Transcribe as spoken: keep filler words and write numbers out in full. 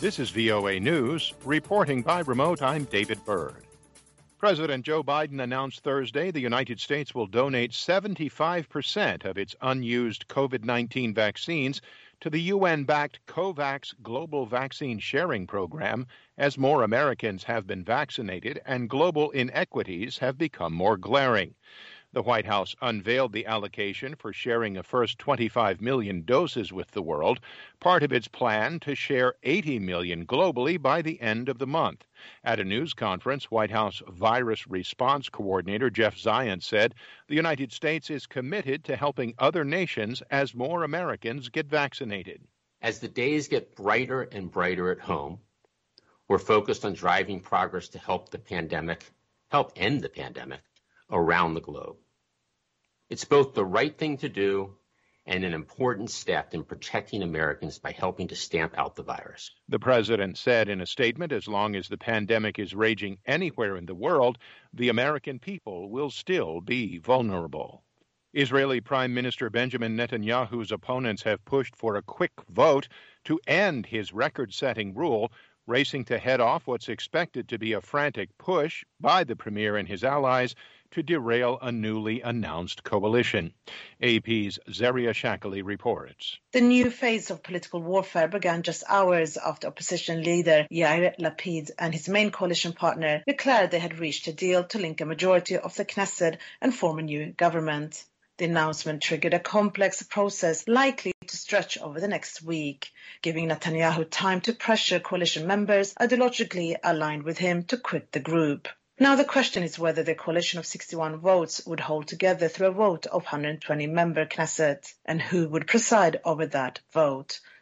This is V O A News. Reporting by remote, I'm David Byrd. President Joe Biden announced Thursday the United States will donate seventy-five percent of its unused COVID nineteen vaccines to the U N-backed COVAX Global Vaccine Sharing Program as more Americans have been vaccinated and global inequities have become more glaring. The White House unveiled the allocation for sharing a first twenty-five million doses with the world, part of its plan to share eighty million globally by the end of the month. At a news conference, White House Virus Response Coordinator Jeff Zients said the United States is committed to helping other nations as more Americans get vaccinated. As the days get brighter and brighter at home, we're focused on driving progress to help the pandemic, help end the pandemic around the globe. It's both the right thing to do and an important step in protecting Americans by helping to stamp out the virus. The president said in a statement, as long as the pandemic is raging anywhere in the world, the American people will still be vulnerable. Israeli Prime Minister Benjamin Netanyahu's opponents have pushed for a quick vote to end his record-setting rule, racing to head off what's expected to be a frantic push by the premier and his allies to derail a newly announced coalition. A P's Zaria Shakali reports. The new phase of political warfare began just hours after opposition leader Yair Lapid and his main coalition partner declared they had reached a deal to link a majority of the Knesset and form a new government. The announcement triggered a complex process likely to stretch over the next week, giving Netanyahu time to pressure coalition members ideologically aligned with him to quit the group. Now the question is whether the coalition of sixty-one votes would hold together through a vote of one hundred twenty member Knesset, and who would preside over that vote.